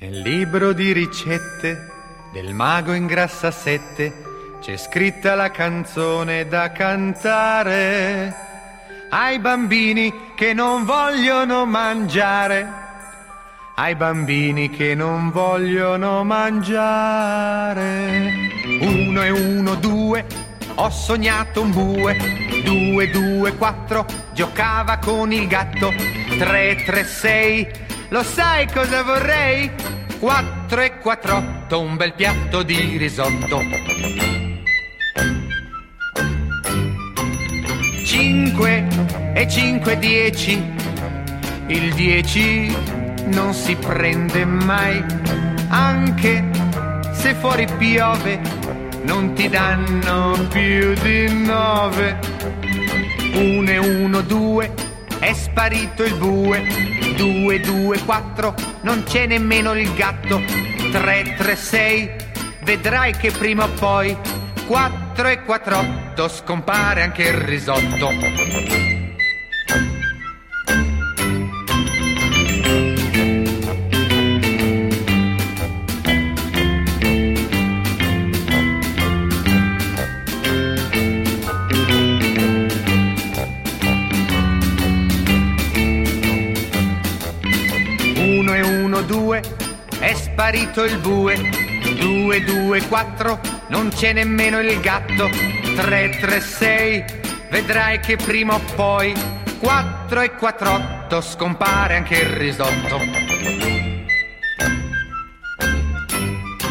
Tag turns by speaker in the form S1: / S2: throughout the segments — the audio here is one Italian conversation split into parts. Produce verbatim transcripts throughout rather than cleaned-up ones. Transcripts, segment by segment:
S1: Nel libro di ricette del mago Ingrassasette c'è scritta la canzone da cantare ai bambini che non vogliono mangiare, ai bambini che non vogliono mangiare. Uno e uno, due, ho sognato un bue. Due, due, quattro, giocava con il gatto. Tre, tre, sei, lo sai cosa vorrei? Quattro e quattrotto, un bel piatto di risotto. Cinque e cinque, dieci, il dieci non si prende mai, anche se fuori piove non ti danno più di nove. Uno e uno, due, è sparito il bue. Due, due, quattro, non c'è nemmeno il gatto. Tre, tre, sei, vedrai che prima o poi quattro e quattrotto scompare anche il risotto. Uno e uno, due, è sparito il bue. Due, due, quattro, non c'è nemmeno il gatto. Tre, tre, sei, vedrai che prima o poi quattro e quattrotto scompare anche il risotto.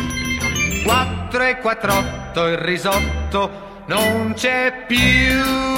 S1: Quattro e quattrotto, il risotto non c'è più.